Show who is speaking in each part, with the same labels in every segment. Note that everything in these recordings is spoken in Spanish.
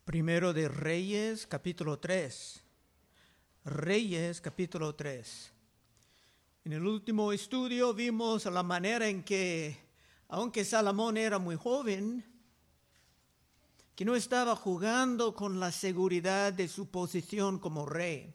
Speaker 1: Primero de Reyes, capítulo 3. Reyes, capítulo 3. En el último estudio vimos la manera en que, aunque Salomón era muy joven, que no estaba jugando con la seguridad de su posición como rey.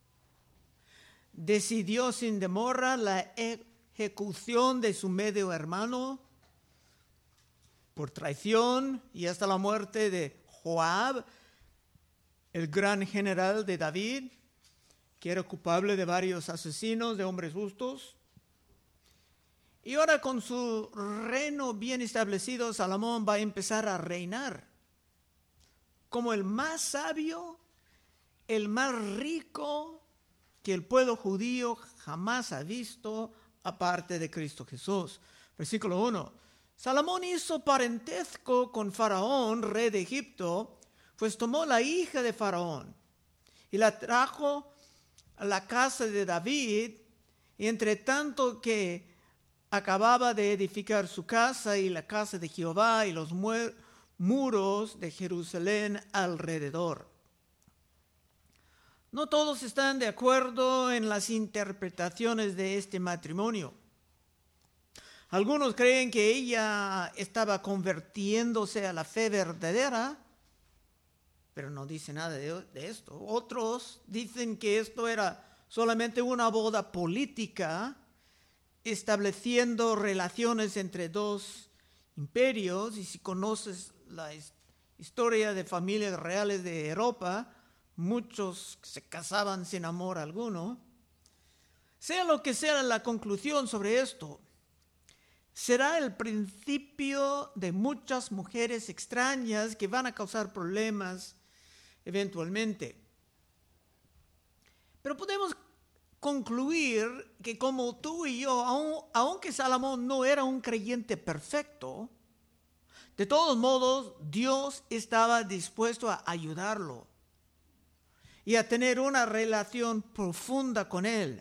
Speaker 1: Decidió sin demora la ejecución de su medio hermano por traición y hasta la muerte de Joab, el gran general de David, que era culpable de varios asesinos de hombres justos. Y ahora con su reino bien establecido, Salomón va a empezar a reinar como el más sabio, el más rico que el pueblo judío jamás ha visto aparte de Cristo Jesús. Versículo 1. Salomón hizo parentesco con Faraón, rey de Egipto, pues tomó la hija de Faraón y la trajo a la casa de David, y entre tanto que acababa de edificar su casa y la casa de Jehová y los muros de Jerusalén alrededor. No todos están de acuerdo en las interpretaciones de este matrimonio. Algunos creen que ella estaba convirtiéndose a la fe verdadera, pero no dice nada de esto. Otros dicen que esto era solamente una boda política, estableciendo relaciones entre dos imperios. Y si conoces la historia de familias reales de Europa, muchos se casaban sin amor alguno. Sea lo que sea la conclusión sobre esto, será el principio de muchas mujeres extrañas que van a causar problemas eventualmente. Pero podemos concluir que como tú y yo, aunque Salomón no era un creyente perfecto, de todos modos Dios estaba dispuesto a ayudarlo y a tener una relación profunda con él.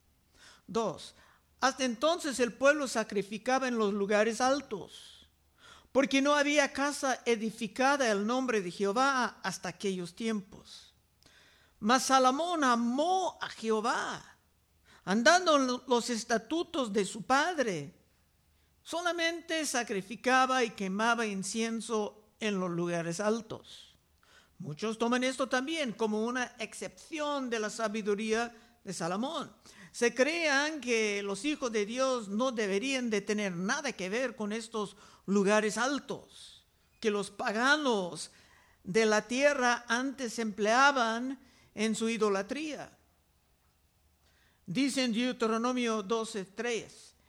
Speaker 1: 2. Hasta entonces el pueblo sacrificaba en los lugares altos, porque no había casa edificada al nombre de Jehová hasta aquellos tiempos. Mas Salomón amó a Jehová, andando en los estatutos de su padre. Solamente sacrificaba y quemaba incienso en los lugares altos. Muchos toman esto también como una excepción de la sabiduría de Salomón. Se crean que los hijos de Dios no deberían de tener nada que ver con estos lugares altos, que los paganos de la tierra antes empleaban en su idolatría. Dice en Deuteronomio 12:3,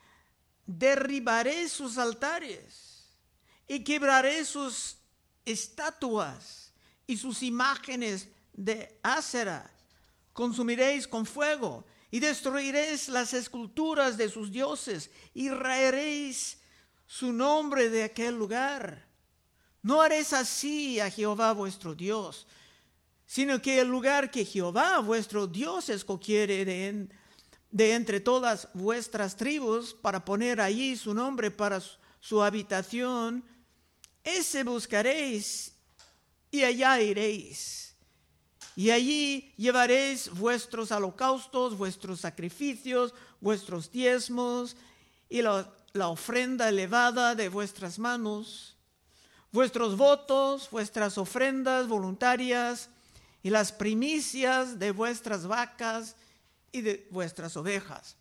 Speaker 1: derribaré sus altares y quebraré sus estatuas y sus imágenes de Asera, consumiréis con fuego y destruiréis las esculturas de sus dioses y raeréis su nombre de aquel lugar. No haréis así a Jehová vuestro Dios, sino que el lugar que Jehová vuestro Dios escogiere de entre todas vuestras tribus para poner allí su nombre para su habitación, ese buscaréis y allá iréis. Y allí llevaréis vuestros holocaustos, vuestros sacrificios, vuestros diezmos y la ofrenda elevada de vuestras manos, vuestros votos, vuestras ofrendas voluntarias y las primicias de vuestras vacas y de vuestras ovejas.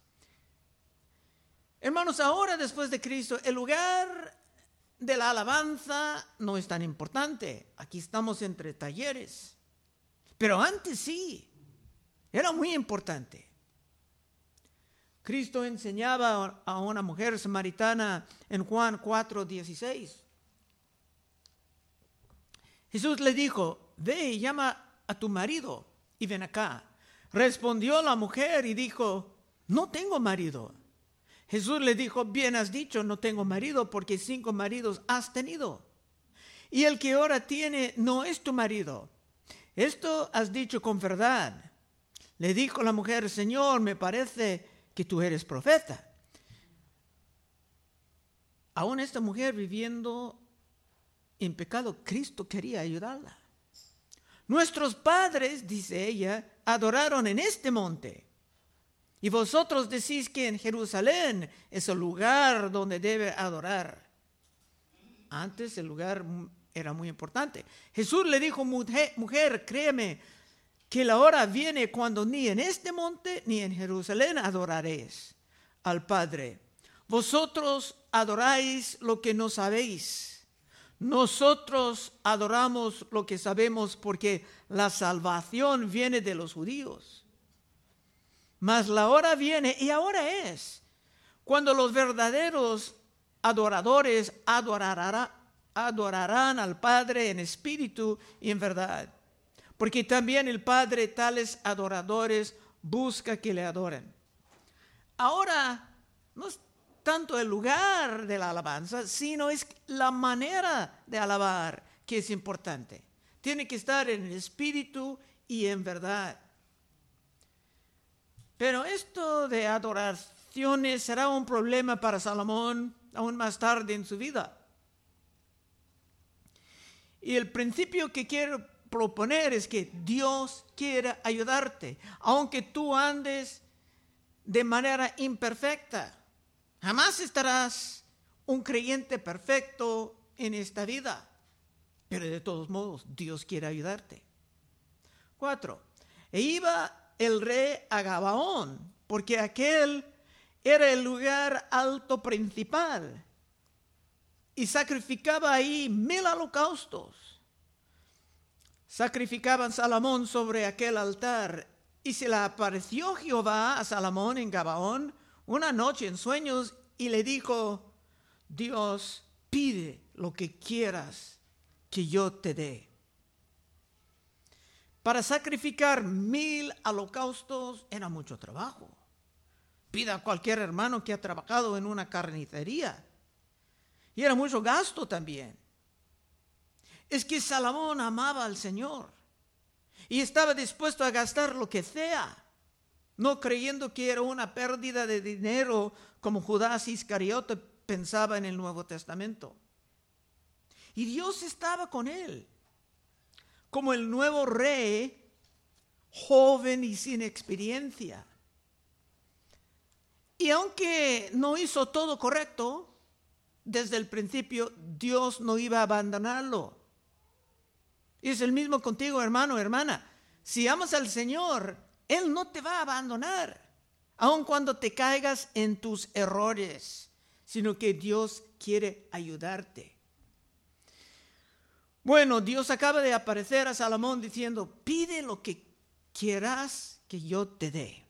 Speaker 1: Hermanos, ahora después de Cristo, el lugar de la alabanza no es tan importante. Aquí estamos entre talleres. Pero antes sí, era muy importante. Cristo enseñaba a una mujer samaritana en Juan 4:16. Jesús le dijo, ve y llama a tu marido y ven acá. Respondió la mujer y dijo, no tengo marido. Jesús le dijo, bien has dicho, no tengo marido, porque 5 maridos has tenido. Y el que ahora tiene no es tu marido. Esto has dicho con verdad. Le dijo la mujer, Señor, me parece que tú eres profeta. Aún esta mujer viviendo en pecado, Cristo quería ayudarla. Nuestros padres, dice ella, adoraron en este monte. Y vosotros decís que en Jerusalén es el lugar donde debe adorar. Antes el lugar era muy importante. Jesús le dijo, mujer, créeme, que la hora viene cuando ni en este monte ni en Jerusalén adoraréis al Padre. Vosotros adoráis lo que no sabéis. Nosotros adoramos lo que sabemos porque la salvación viene de los judíos. Mas la hora viene, y ahora es, cuando los verdaderos adoradores adorarán al Padre en espíritu y en verdad. Porque también el Padre tales adoradores busca que le adoren. Ahora no es tanto el lugar de la alabanza, sino es la manera de alabar que es importante. Tiene que estar en el espíritu y en verdad. Pero esto de adoraciones será un problema para Salomón aún más tarde en su vida. Y el principio que quiero proponer es que Dios quiere ayudarte, aunque tú andes de manera imperfecta. Jamás estarás un creyente perfecto en esta vida, pero de todos modos Dios quiere ayudarte. 4. E iba el rey a Gabaón, porque aquel era el lugar alto principal, y sacrificaba ahí 1000 holocaustos. Sacrificaban Salomón sobre aquel altar, y se le apareció Jehová a Salomón en Gabaón una noche en sueños, y le dijo, Dios, pide lo que quieras que yo te dé. Para sacrificar 1000 holocaustos era mucho trabajo. Pida a cualquier hermano que ha trabajado en una carnicería. Y era mucho gasto también. Es que Salomón amaba al Señor y estaba dispuesto a gastar lo que sea, no creyendo que era una pérdida de dinero como Judas Iscariote pensaba en el Nuevo Testamento. Y Dios estaba con él, como el nuevo rey, joven y sin experiencia. Y aunque no hizo todo correcto, desde el principio Dios no iba a abandonarlo. Y es el mismo contigo, hermano, hermana. Si amas al Señor, Él no te va a abandonar, aun cuando te caigas en tus errores, sino que Dios quiere ayudarte. Bueno, Dios acaba de aparecer a Salomón diciendo, pide lo que quieras que yo te dé.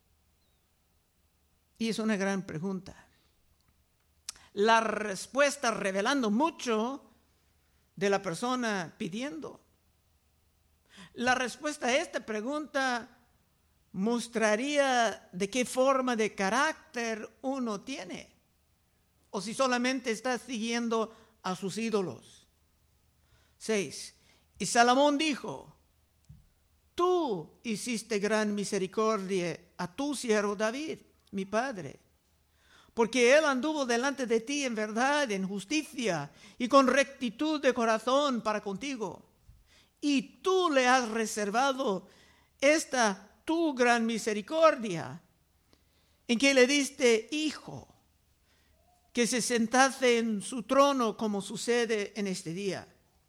Speaker 1: Y es una gran pregunta. La respuesta revelando mucho de la persona pidiendo. La respuesta a esta pregunta mostraría de qué forma de carácter uno tiene, o si solamente está siguiendo a sus ídolos. 6. Y Salomón dijo, tú hiciste gran misericordia a tu siervo David, mi padre, porque él anduvo delante de ti en verdad, en justicia y con rectitud de corazón para contigo. Y tú le has reservado esta tu gran misericordia, en que le diste hijo, que se sentase en su trono como sucede en este día.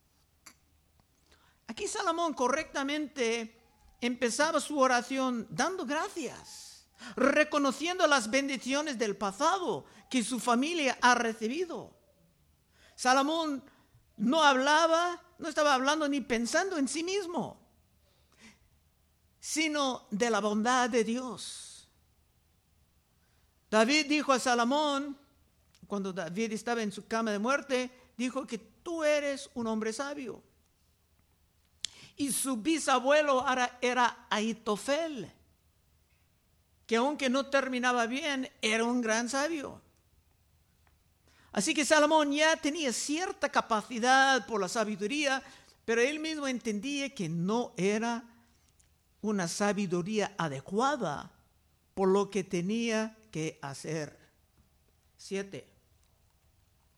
Speaker 1: Aquí Salomón correctamente empezaba su oración dando gracias, reconociendo las bendiciones del pasado que su familia ha recibido. Salomón no estaba hablando ni pensando en sí mismo, sino de la bondad de Dios. David dijo a Salomón, cuando David estaba en su cama de muerte, dijo que tú eres un hombre sabio. Y su bisabuelo era Ahitofel, que aunque no terminaba bien, era un gran sabio. Así que Salomón ya tenía cierta capacidad por la sabiduría, pero él mismo entendía que no era una sabiduría adecuada por lo que tenía que hacer. 7.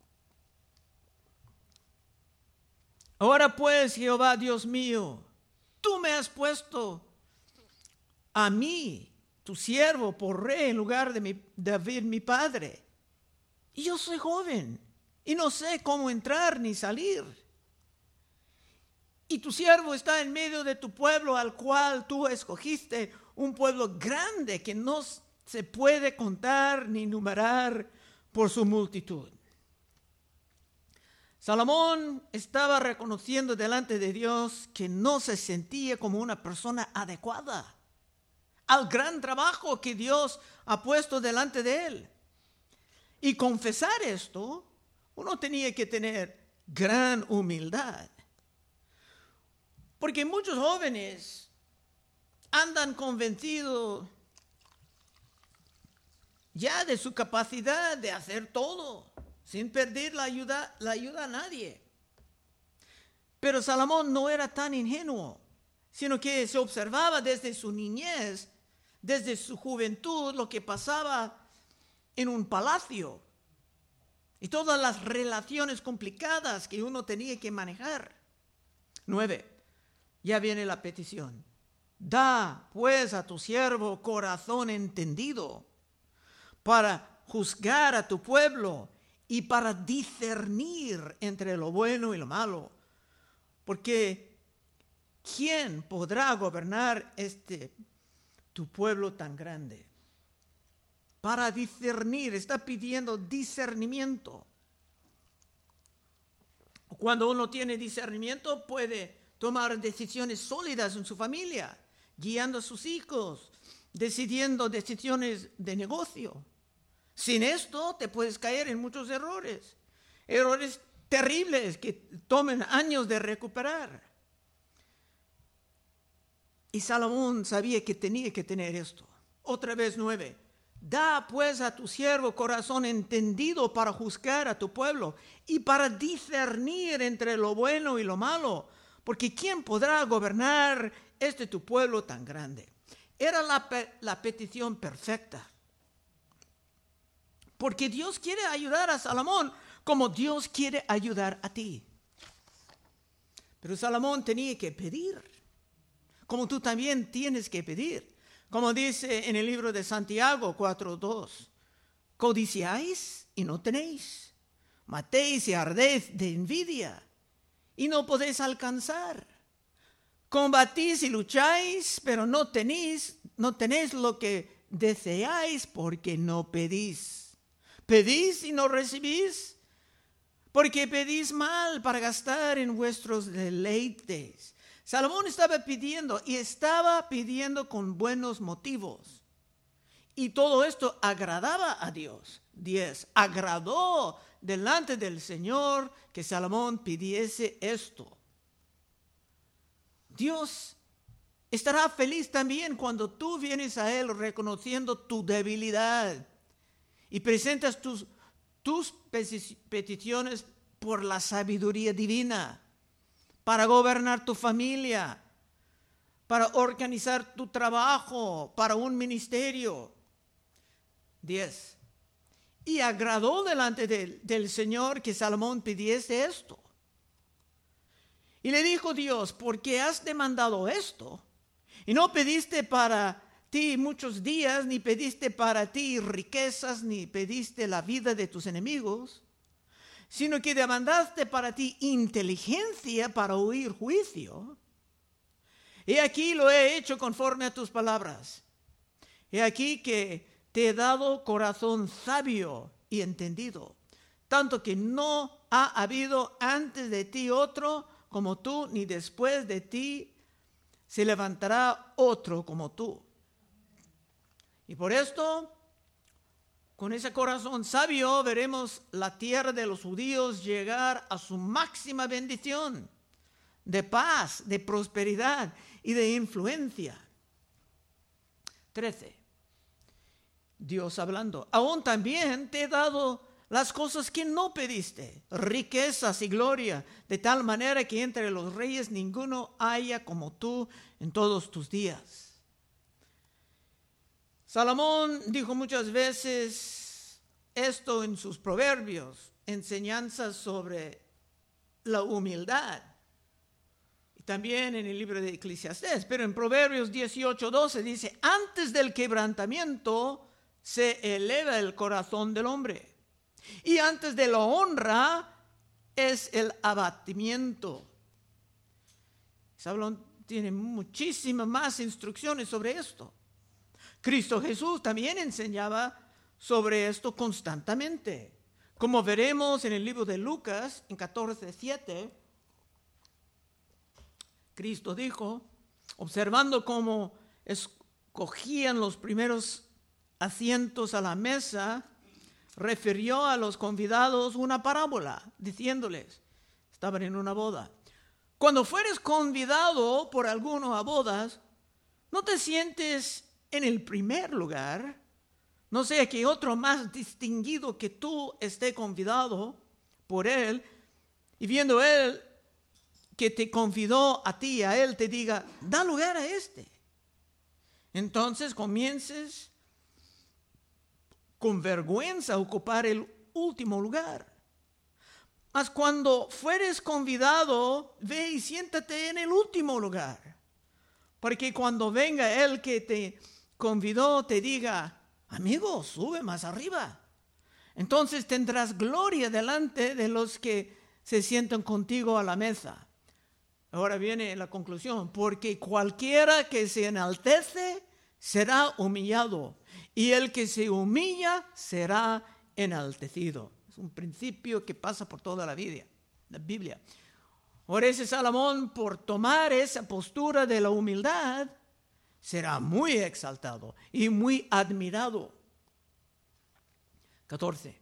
Speaker 1: Ahora pues, Jehová Dios mío, tú me has puesto a mí, tu siervo, por rey en lugar de David, mi padre. Y yo soy joven y no sé cómo entrar ni salir. Y tu siervo está en medio de tu pueblo al cual tú escogiste, un pueblo grande que no se puede contar ni numerar por su multitud. Salomón estaba reconociendo delante de Dios que no se sentía como una persona adecuada al gran trabajo que Dios ha puesto delante de él. Y confesar esto, uno tenía que tener gran humildad. Porque muchos jóvenes andan convencidos ya de su capacidad de hacer todo, sin pedir la ayuda a nadie. Pero Salomón no era tan ingenuo, sino que se observaba desde su niñez, desde su juventud, lo que pasaba en un palacio y todas las relaciones complicadas que uno tenía que manejar. 9. Ya viene la petición. Da pues a tu siervo corazón entendido para juzgar a tu pueblo y para discernir entre lo bueno y lo malo. Porque ¿quién podrá gobernar tu pueblo tan grande? Para discernir, está pidiendo discernimiento. Cuando uno tiene discernimiento, puede tomar decisiones sólidas en su familia, guiando a sus hijos, decidiendo decisiones de negocio. Sin esto, te puedes caer en muchos errores terribles que tomen años de recuperar. Y Salomón sabía que tenía que tener esto. Otra vez 9. Da pues a tu siervo corazón entendido para juzgar a tu pueblo y para discernir entre lo bueno y lo malo, porque ¿quién podrá gobernar tu pueblo tan grande? Era la petición perfecta. Porque Dios quiere ayudar a Salomón como Dios quiere ayudar a ti. Pero Salomón tenía que pedir, como tú también tienes que pedir. Como dice en el libro de Santiago 4:2, codiciáis y no tenéis, matéis y ardéis de envidia y no podéis alcanzar. Combatís y lucháis, pero no tenéis lo que deseáis porque no pedís. Pedís y no recibís, porque pedís mal para gastar en vuestros deleites. Salomón estaba pidiendo con buenos motivos. Y todo esto agradaba a Dios. 10. Agradó delante del Señor que Salomón pidiese esto. Dios estará feliz también cuando tú vienes a Él reconociendo tu debilidad y presentas tus peticiones por la sabiduría divina, para gobernar tu familia, para organizar tu trabajo, para un ministerio. 10. Y agradó delante del Señor que Salomón pidiese esto. Y le dijo Dios, ¿por qué has demandado esto? Y no pediste para ti muchos días, ni pediste para ti riquezas, ni pediste la vida de tus enemigos, sino que demandaste para ti inteligencia para oír juicio. He aquí lo he hecho conforme a tus palabras. He aquí que te he dado corazón sabio y entendido, tanto que no ha habido antes de ti otro como tú, ni después de ti se levantará otro como tú. Y por esto, con ese corazón sabio, veremos la tierra de los judíos llegar a su máxima bendición de paz, de prosperidad y de influencia. 13. Dios hablando, aún también te he dado las cosas que no pediste, riquezas y gloria, de tal manera que entre los reyes ninguno haya como tú en todos tus días. Salomón dijo muchas veces esto en sus proverbios, enseñanzas sobre la humildad. También en el libro de Eclesiastés, pero en Proverbios 18:12 dice, antes del quebrantamiento se eleva el corazón del hombre, y antes de la honra es el abatimiento. Salomón tiene muchísimas más instrucciones sobre esto. Cristo Jesús también enseñaba sobre esto constantemente. Como veremos en el libro de Lucas, en 14:7, Cristo dijo, observando cómo escogían los primeros asientos a la mesa, refirió a los convidados una parábola, diciéndoles, estaban en una boda, cuando fueres convidado por alguno a bodas, no te sientes en el primer lugar, no sea que otro más distinguido que tú esté convidado por él, y viendo él que te convidó a ti, a él, te diga, da lugar a este. Entonces comiences con vergüenza a ocupar el último lugar. Mas cuando fueres convidado, ve y siéntate en el último lugar, porque cuando venga el que te convidó, te diga, amigo, sube más arriba. Entonces tendrás gloria delante de los que se sientan contigo a la mesa. Ahora viene la conclusión, porque cualquiera que se enaltece será humillado, y el que se humilla será enaltecido. Es un principio que pasa por toda la Biblia. Ahora ese Salomón, por tomar esa postura de la humildad, será muy exaltado y muy admirado. 14.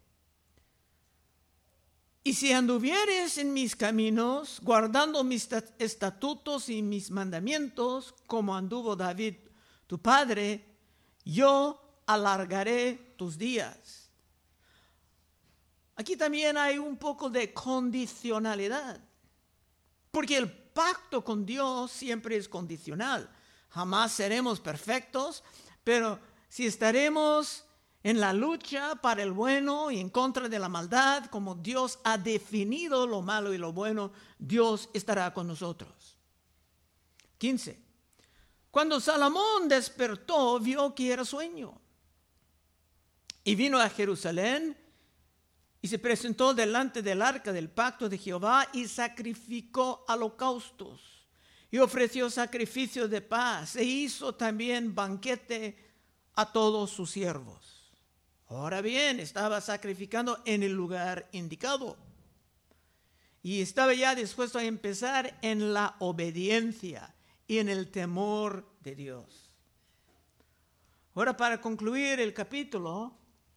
Speaker 1: Y si anduvieres en mis caminos, guardando mis estatutos y mis mandamientos, como anduvo David tu padre, yo alargaré tus días. Aquí también hay un poco de condicionalidad, porque el pacto con Dios siempre es condicional. Jamás seremos perfectos, pero si estaremos en la lucha para el bueno y en contra de la maldad, como Dios ha definido lo malo y lo bueno, Dios estará con nosotros. 15. Cuando Salomón despertó, vio que era sueño. Y vino a Jerusalén y se presentó delante del arca del pacto de Jehová y sacrificó holocaustos y ofreció sacrificios de paz e hizo también banquete a todos sus siervos. Ahora bien, estaba sacrificando en el lugar indicado y estaba ya dispuesto a empezar en la obediencia y en el temor de Dios. Ahora, para concluir el capítulo,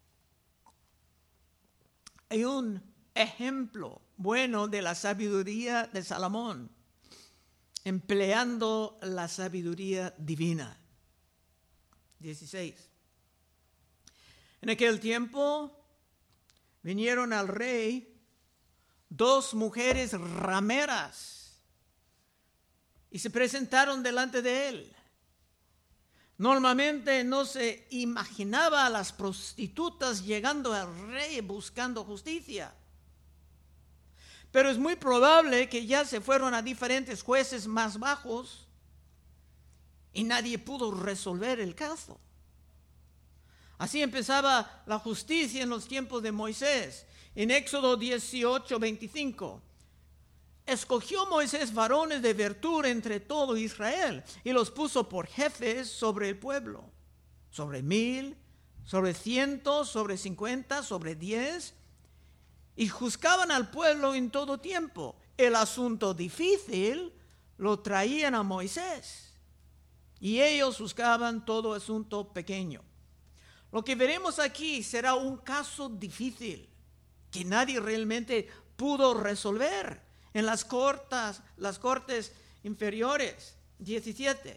Speaker 1: hay un ejemplo bueno de la sabiduría de Salomón, empleando la sabiduría divina. 16. En aquel tiempo vinieron al rey 2 mujeres rameras y se presentaron delante de él. Normalmente no se imaginaba a las prostitutas llegando al rey buscando justicia. Pero es muy probable que ya se fueron a diferentes jueces más bajos y nadie pudo resolver el caso. Así empezaba la justicia en los tiempos de Moisés. En Éxodo 18:25. Escogió Moisés varones de virtud entre todo Israel y los puso por jefes sobre el pueblo, sobre 1000, sobre 100, sobre 50, sobre 10, y juzgaban al pueblo en todo tiempo. El asunto difícil lo traían a Moisés y ellos juzgaban todo asunto pequeño. Lo que veremos aquí será un caso difícil que nadie realmente pudo resolver en las cortes inferiores. 17.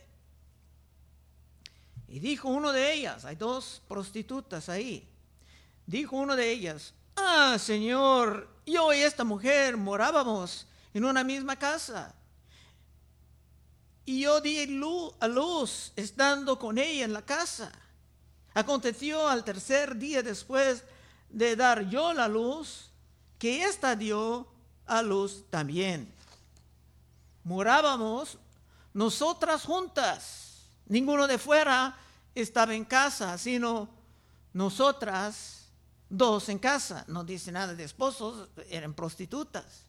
Speaker 1: Y dijo uno de ellas, hay 2 prostitutas ahí, dijo uno de ellas, Señor, yo y esta mujer morábamos en una misma casa, y yo di a luz estando con ella en la casa. Aconteció al 3er día después de dar yo la luz, que ésta dio a luz también. morábamos nosotras juntas. Ninguno de fuera estaba en casa, sino nosotras dos en casa. No dice nada de esposos, eran prostitutas.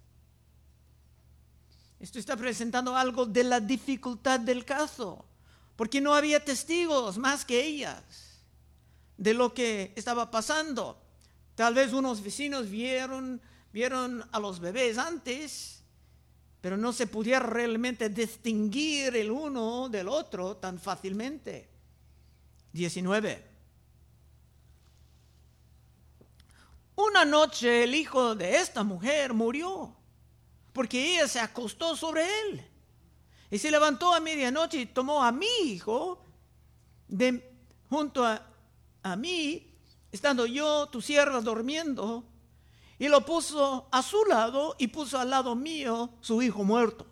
Speaker 1: Esto está presentando algo de la dificultad del caso, porque no había testigos más que ellas de lo que estaba pasando. Tal vez unos vecinos vieron a los bebés antes, pero no se pudiera realmente distinguir el uno del otro tan fácilmente. 19. Una noche el hijo de esta mujer murió, porque ella se acostó sobre él. Y se levantó a medianoche y tomó a mi hijo junto a mí, estando yo, tu sierva, durmiendo, y lo puso a su lado y puso al lado mío su hijo muerto.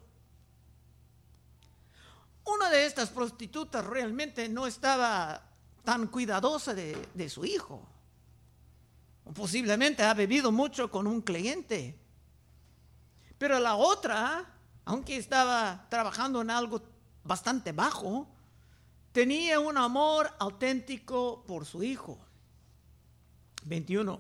Speaker 1: Una de estas prostitutas realmente no estaba tan cuidadosa de su hijo. Posiblemente ha bebido mucho con un cliente. Pero la otra, aunque estaba trabajando en algo bastante bajo, tenía un amor auténtico por su hijo. 21.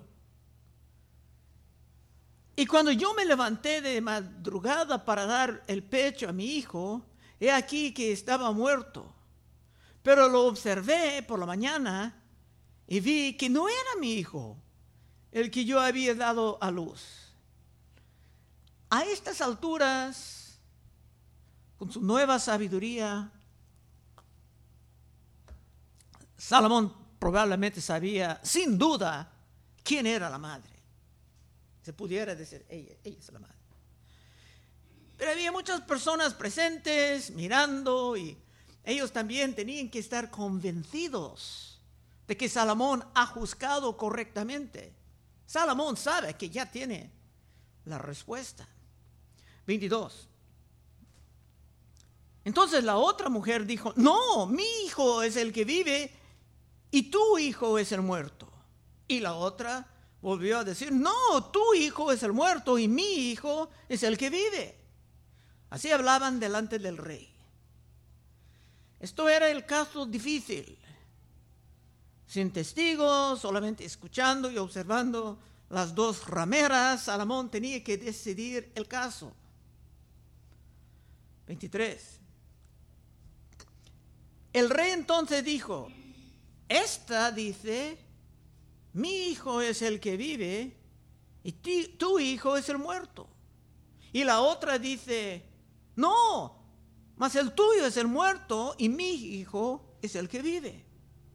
Speaker 1: Y cuando yo me levanté de madrugada para dar el pecho a mi hijo, he aquí que estaba muerto. Pero lo observé por la mañana y vi que no era mi hijo el que yo había dado a luz. A estas alturas, con su nueva sabiduría, Salomón probablemente sabía, sin duda, quién era la madre. Se pudiera decir, ella es la madre. Pero había muchas personas presentes, mirando, y ellos también tenían que estar convencidos de que Salomón ha juzgado correctamente. Salomón sabe que ya tiene la respuesta. 22. Entonces la otra mujer dijo, no, mi hijo es el que vive y tu hijo es el muerto. Y la otra volvió a decir, no, tu hijo es el muerto y mi hijo es el que vive. Así hablaban delante del rey. Esto era el caso difícil. Sin testigos, solamente escuchando y observando las dos rameras, Salomón tenía que decidir el caso. 23. El rey entonces dijo, esta dice, mi hijo es el que vive y tu hijo es el muerto. Y la otra dice, no, mas el tuyo es el muerto y mi hijo es el que vive.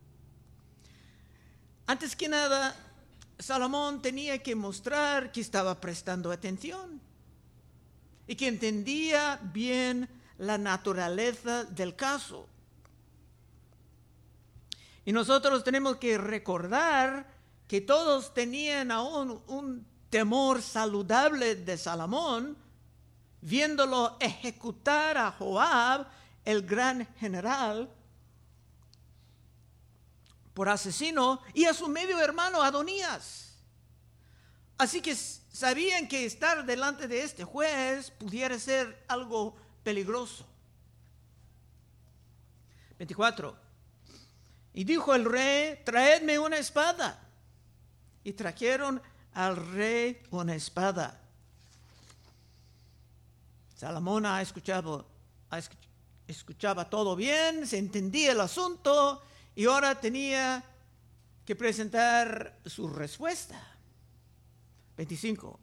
Speaker 1: Antes que nada, Salomón tenía que mostrar que estaba prestando atención y que entendía bien la naturaleza del caso. Y nosotros tenemos que recordar que todos tenían aún un temor saludable de Salomón, viéndolo ejecutar a Joab, el gran general, por asesino, y a su medio hermano Adonías. Así que sabían que estar delante de este juez pudiera ser algo peligroso. 24. Y dijo el rey, traedme una espada. Y trajeron al rey una espada. Salomón escuchaba todo bien, se entendía el asunto y ahora tenía que presentar su respuesta. 25.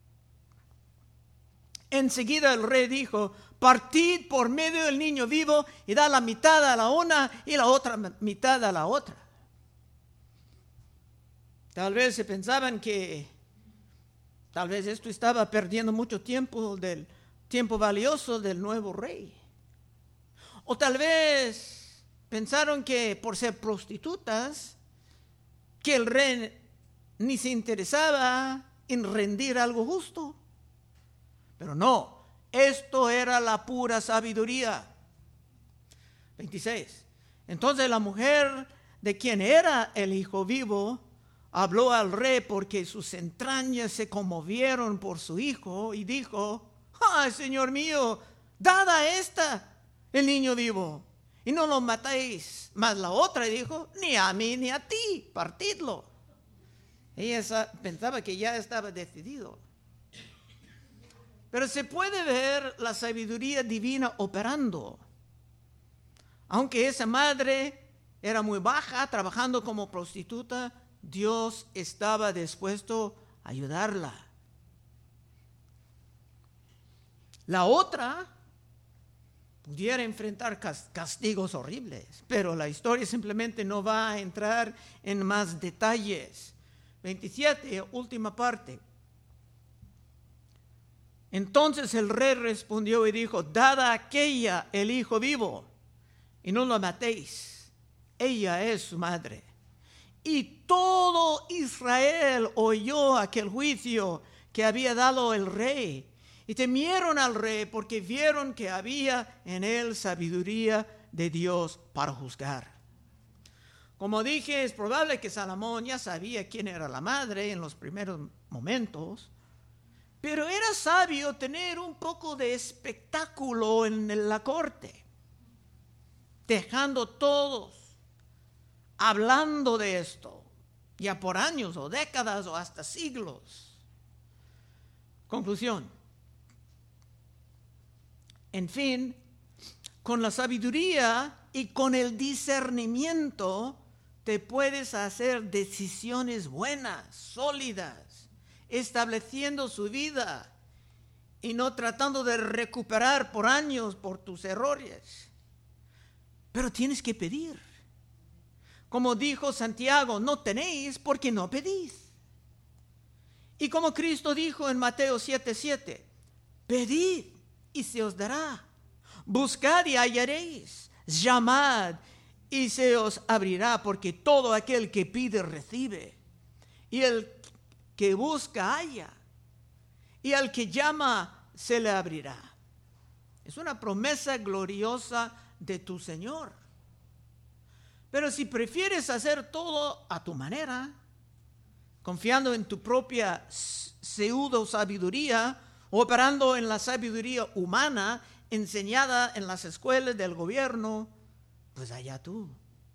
Speaker 1: Enseguida el rey dijo, partid por medio del niño vivo y da la mitad a la una y la otra mitad a la otra. Tal vez se pensaban que tal vez esto estaba perdiendo mucho tiempo, del tiempo valioso del nuevo rey. O tal vez pensaron que por ser prostitutas, que el rey ni se interesaba en rendir algo justo. Pero no, esto era la pura sabiduría. 26. Entonces la mujer de quien era el hijo vivo habló al rey porque sus entrañas se conmovieron por su hijo y dijo, ¡ay, señor mío! dad a esta el niño vivo, y no lo matéis. Mas la otra dijo, ni a mí ni a ti, partidlo. Ella pensaba que ya estaba decidido. Pero se puede ver la sabiduría divina operando. Aunque esa madre era muy baja, trabajando como prostituta, Dios estaba dispuesto a ayudarla. La otra pudiera enfrentar castigos horribles, pero la historia simplemente no va a entrar en más detalles. 27, última parte. Entonces el rey respondió y dijo, dad a aquella el hijo vivo, y no lo matéis. Ella es su madre. Y todo Israel oyó aquel juicio que había dado el rey. Y temieron al rey porque vieron que había en él sabiduría de Dios para juzgar. Como dije, es probable que Salomón ya sabía quién era la madre en los primeros momentos, pero era sabio tener un poco de espectáculo en la corte, dejando todos hablando de esto, ya por años o décadas o hasta siglos. Conclusión. En fin, con la sabiduría y con el discernimiento te puedes hacer decisiones buenas, sólidas, estableciendo su vida y no tratando de recuperar por años por tus errores. Pero tienes que pedir. Como dijo Santiago, no tenéis porque no pedís. Y como Cristo dijo en Mateo 7:7, pedid y se os dará. Buscad y hallaréis. Llamad y se os abrirá, porque todo aquel que pide recibe. Y el que busca halla. Y al que llama se le abrirá. Es una promesa gloriosa de tu Señor. Pero si prefieres hacer todo a tu manera, confiando en tu propia pseudo sabiduría, operando en la sabiduría humana enseñada en las escuelas del gobierno, pues allá tú.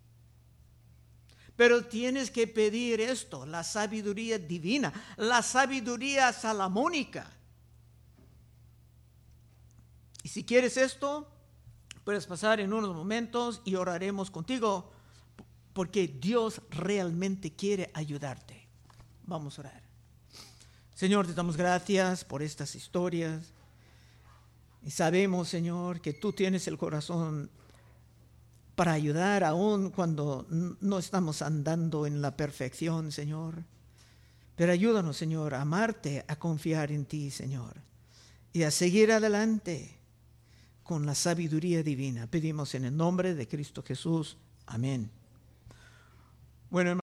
Speaker 1: Pero tienes que pedir esto, la sabiduría divina, la sabiduría salomónica. Y si quieres esto, puedes pasar en unos momentos y oraremos contigo, porque Dios realmente quiere ayudarte. Vamos a orar. Señor, te damos gracias por estas historias. Y sabemos, Señor, que tú tienes el corazón para ayudar aún cuando no estamos andando en la perfección, Señor. Pero ayúdanos, Señor, a amarte, a confiar en ti, Señor, y a seguir adelante con la sabiduría divina. Pedimos en el nombre de Cristo Jesús. Amén. Bueno,